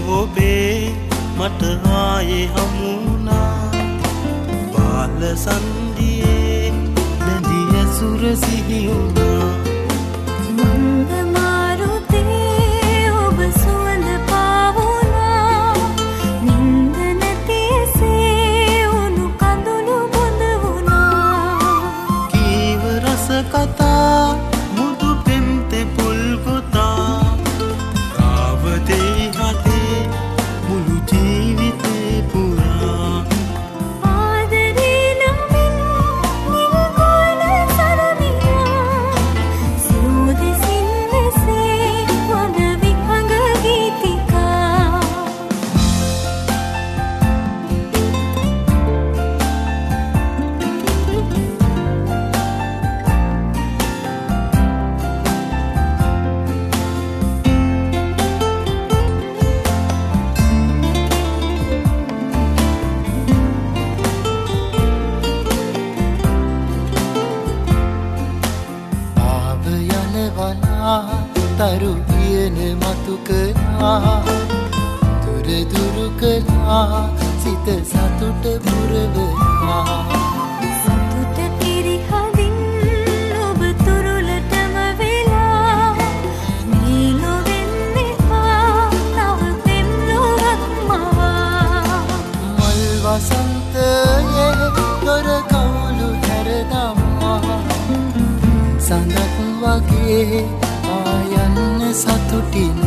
ඔබේ මට ආයේ හමුුණා බාල සන්දියේ බැඳි ඇසුර සිහි වුණා මන්ද මාරුතේ ඔබ සුවඳ පාවුණා නින්ද නැතිසේ උණු කඳුළු බොඳ වුණා කීව රස කතා මුදු පෙම්තේ පුල් ගොතා රාවදේ හතේ මුළු ජීවිතේ පුරා ආදරේ නමින් නිල්ගොන සරමියා සිවුදෙසින් මෙසේ වන විහඟ ගීතිකා ආව යනවනා තරු කියන මතු කළා දුර දුරු කළා සිත සතුට පුරවලා සතුට පිරිහදින් ඔබ තුරුලටම වෙලා මේ ලොවෙන් එපා තව පෙම් ලොවක් මවා මල් වසන්තයේ දොර කවුළු හැරදම්මා සඳක් වගේ ආයන්න සතුටින්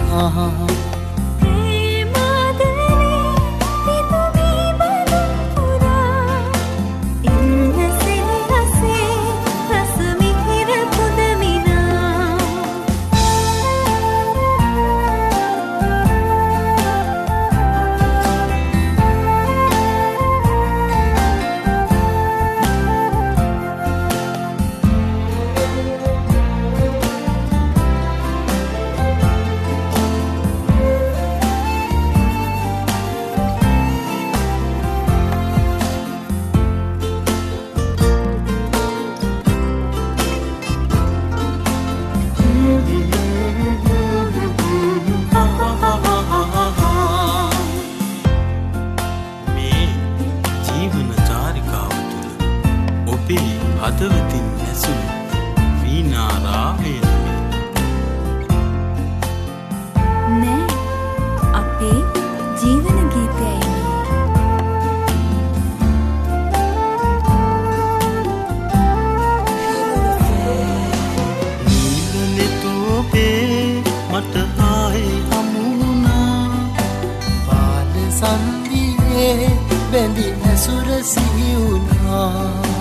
ප්‍රේමාදරේ පිතුමී බලන් පුරා ඉන්න සෙනහසේ රස මිහිර පුදමිනා මේ ජීවන චාරිකාව තුළ ඔබේ හදවතින් ඇසුණු වීණා රාවය නෑ අපේ ජීවන ගීතයයි නීලනෙතු ඔබේ මට ආයේ හමුුණා බාල සන්දියේ බැඳි ඇසුර සිහි වුණා